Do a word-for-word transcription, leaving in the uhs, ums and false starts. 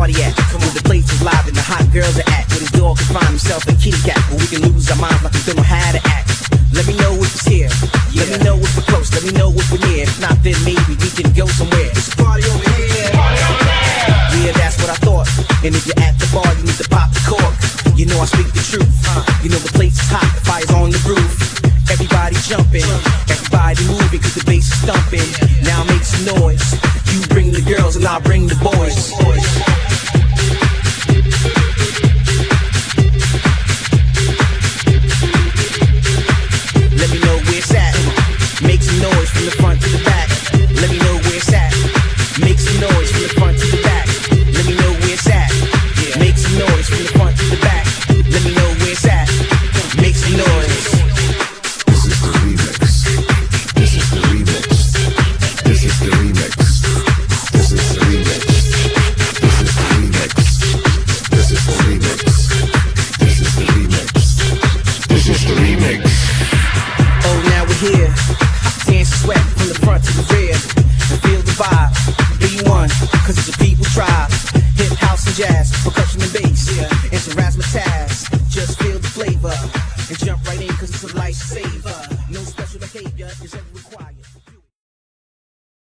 party at? Where the place is live and the hot girls are at. Where the dog can find himself and kitty cat. Where we can lose our minds like we don't know how to act. Let me know if it's here. Let me know if we're close. Let me know if we're near. If not, then maybe we can go somewhere. It's a party over here. Party over there. Yeah, that's what I thought. And if you're at the bar, you need to pop the cork. You know I speak the truth. Uh, you know the place is hot, the fire's on the roof. Everybody jumping, everybody moving, cause the bass is thumping. Now make some noise. You bring the girls and I'll bring the boys. Let me know where it's at. Make some noise from the front to the back. Let me know where it's at. Make some noise from the front to the back. Let me know where it's at. Make some noise from the front to the back. Let me know where it's at. Make some noise. This is the remix. This is the remix. This is the remix. This is the remix. This is the remix. This is the remix. This is the remix. This is the remix. Oh, now we're here. Dance and sweat from the front to the rear. And feel the vibe. Be one, cause it's a people tribe. Hip, house, and jazz, percussion and bass, yeah, and some razzmatazz. Just feel the flavor and jump right in, cause it's a lifesaver.